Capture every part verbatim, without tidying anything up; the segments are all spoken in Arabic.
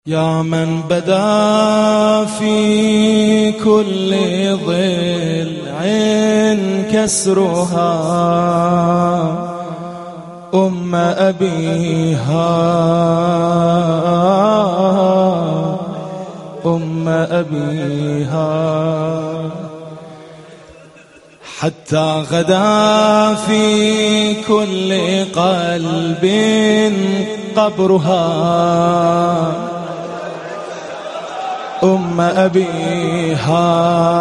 يا من بدا في كل ضلع كسرها أم أبيها أم أبيها حتى غدا في كل قلب قبرها أم أبيها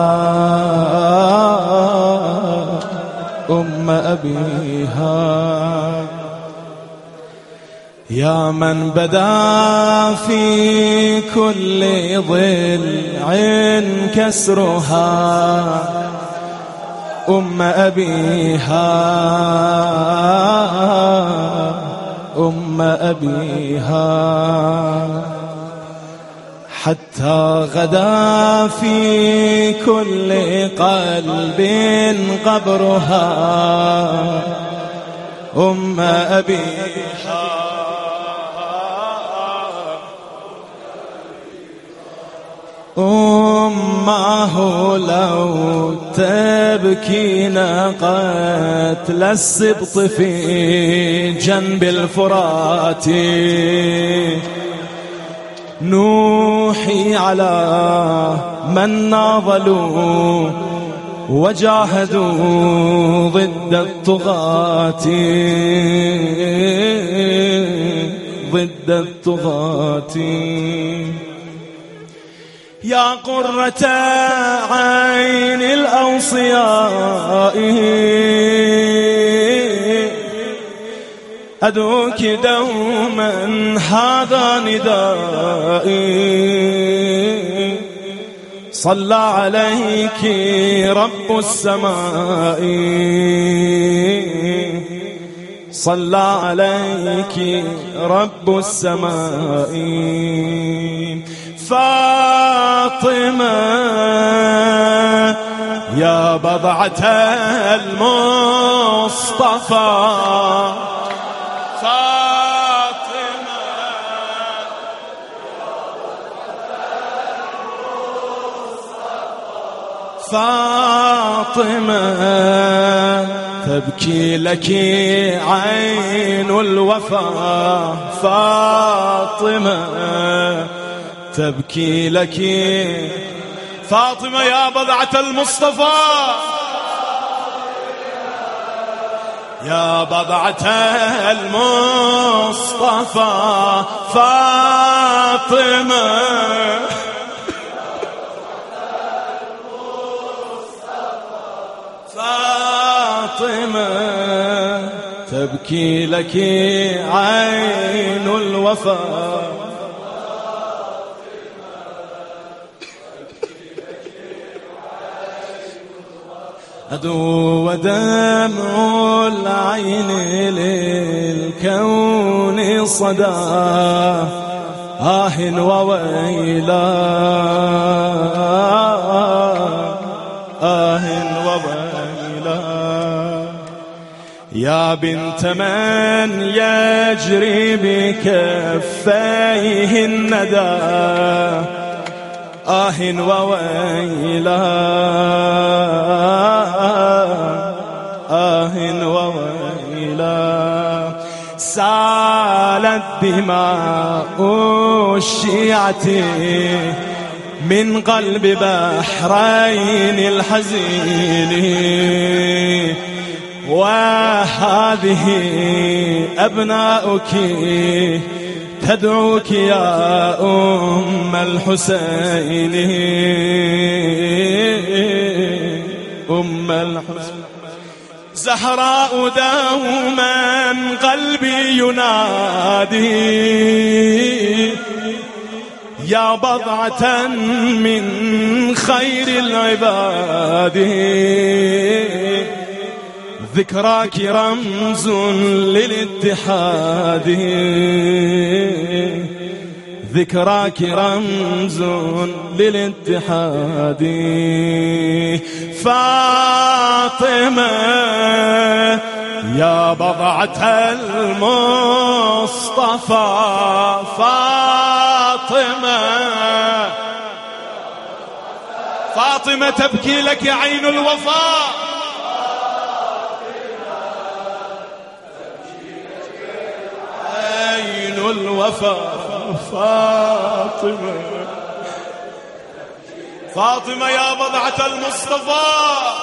أم أبيها يا من بدا في كل ضلع كسرها أم أبيها أم أبيها حتى غدا في كل قلب قبرها أم أبيها أمه لو تبكينا قتل السبط في جنب الفرات نوحي على من ناضلوا وجاهدوا ضد الطغاة ضد الطغاة يا قرة عين الأوصياء أدعوك دوما هذا ندائي صلى عليك رب السماء صلى عليك رب السماء فاطمة يا بضعة المصطفى فاطمة فاطمة تبكي لك عين الوفا فاطمة تبكي لك فاطمة يا بضعة المصطفى يا بضعة المصطفى فاطمة فاطمة تبكي لك عين الوفا أدو ودمع العين للكون صدى آه وويلا آه وويلا يا بنت من يجري بكفيه الندى آه وويلا آه وويلا سالت دماء الشيعة من قلب بحرين الحزين وهذه أبناؤك تدعوك يا أم الحسين أم الحسين زهراء دوما قلبي ينادي يا بضعة من خير العباد ذكراك رمز للاتحاد ذكراك رمز للاتحاد فاطمة يا بضعة المصطفى فاطمة فاطمة فاطمة تبكي لك عين الوفاء عين الوفاء فاطمة فاطمة يا بضعة المصطفى